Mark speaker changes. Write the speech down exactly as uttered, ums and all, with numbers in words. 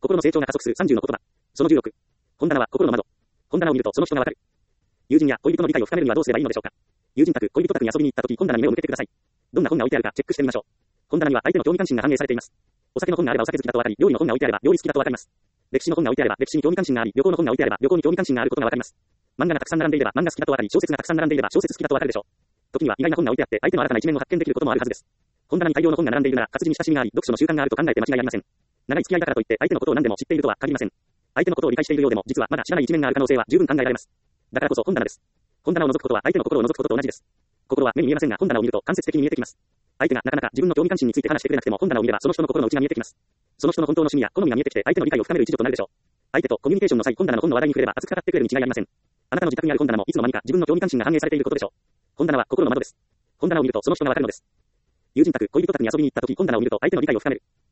Speaker 1: 心の成長が加速するさんじゅうの言葉。そのじゅうろく。本棚は心の窓。本棚を見るとその人がわかる。友人や恋人の理解を深めるにはどうすればいいのでしょうか。友人宅、恋人宅に遊びに行った時、本棚に目を向けてください。どんな本が置いてあるかチェックしてみましょう。本棚には相手の興味関心が反映されています。お酒の本があればお酒好きだとわかり、料理の本が置いてあれば料理好きだとわかります。歴史の本が置いてあれば歴史に興味関心があり、旅行の本が置いてあれば旅行に興味関心があることがわかります。漫画がたくさん並んでいれば漫画好きだとわかり、小説がたくさん並んでいれば小説好きだとわかるでしょう。時には意外な本が置いてあって相手の新たな一面を発見できることもあるはずです。本棚に大量の本が並んでいるなら活字に親しみがあり、読書の習慣があると考えて間違いありません。長い付き合いだからといって相手のことを何でも知っているとは限りません。相手のことを理解しているようでも実はまだ知らない一面がある可能性は十分考えられます。だからこそ本棚です。本棚を覗くことは相手の心を覗くことと同じです。心は目に見えませんが本棚を見ると間接的に見えてきます。相手がなかなか自分の興味関心について話してくれなくても本棚を見ればその人の心の内が見えてきます。その人の本当の趣味や好みが見えてきて相手の理解を深める一助となるでしょう。相手とコミュニケーションの際、本棚の本の話題に触れれば熱く語ってくれるに違いありません。あなたの自宅にある本棚もいつの間にか自分の興味関心が反映されていることでしょう。本棚は心の窓です。本棚を見るとその人がわかるのです。友人宅、恋人宅に遊びに行った時、本棚を見ると相手の理解を深める。